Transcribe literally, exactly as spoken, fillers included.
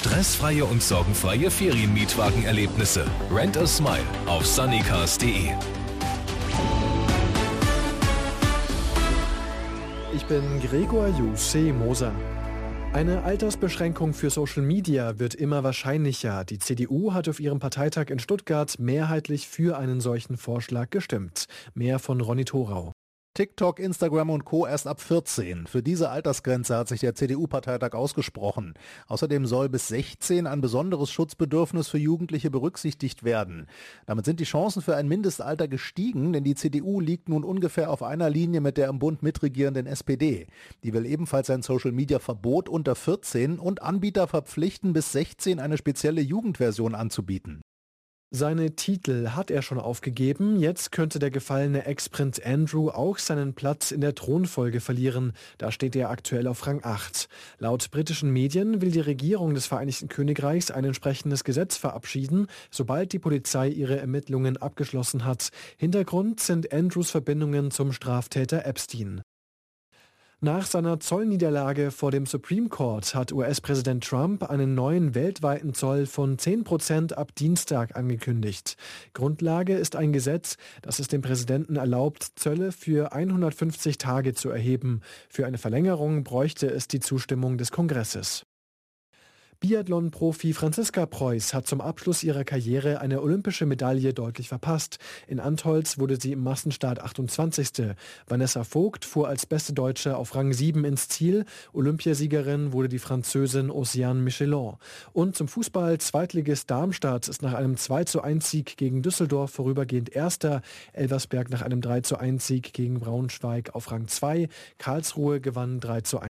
Stressfreie und sorgenfreie Ferienmietwagenerlebnisse. Rent a Smile auf sunnycars punkt de. Ich bin Gregor Jusche Moser. Eine Altersbeschränkung für Social Media wird immer wahrscheinlicher. Die C D U hat auf ihrem Parteitag in Stuttgart mehrheitlich für einen solchen Vorschlag gestimmt. Mehr von Ronny Thorau. TikTok, Instagram und Co. erst ab vierzehn. Für diese Altersgrenze hat sich der C D U-Parteitag ausgesprochen. Außerdem soll bis sechzehn ein besonderes Schutzbedürfnis für Jugendliche berücksichtigt werden. Damit sind die Chancen für ein Mindestalter gestiegen, denn die C D U liegt nun ungefähr auf einer Linie mit der im Bund mitregierenden S P D. Die will ebenfalls ein Social-Media-Verbot unter vierzehn und Anbieter verpflichten, bis sechzehn eine spezielle Jugendversion anzubieten. Seine Titel hat er schon aufgegeben. Jetzt könnte der gefallene Ex-Prinz Andrew auch seinen Platz in der Thronfolge verlieren. Da steht er aktuell auf Rang acht. Laut britischen Medien will die Regierung des Vereinigten Königreichs ein entsprechendes Gesetz verabschieden, sobald die Polizei ihre Ermittlungen abgeschlossen hat. Hintergrund sind Andrews Verbindungen zum Straftäter Epstein. Nach seiner Zollniederlage vor dem Supreme Court hat U S-Präsident Trump einen neuen weltweiten Zoll von zehn Prozent ab Dienstag angekündigt. Grundlage ist ein Gesetz, das es dem Präsidenten erlaubt, Zölle für hundertfünfzig Tage zu erheben. Für eine Verlängerung bräuchte es die Zustimmung des Kongresses. Biathlon-Profi Franziska Preuß hat zum Abschluss ihrer Karriere eine olympische Medaille deutlich verpasst. In Antholz wurde sie im Massenstart achtundzwanzigste Vanessa Vogt fuhr als beste Deutsche auf Rang sieben ins Ziel. Olympiasiegerin wurde die Französin Oceane Michelon. Und zum Fußball: Zweitligist Darmstadt ist nach einem zwei zu eins Sieg gegen Düsseldorf vorübergehend Erster. Elversberg nach einem drei zu eins Sieg gegen Braunschweig auf Rang zwei. Karlsruhe gewann drei zu eins.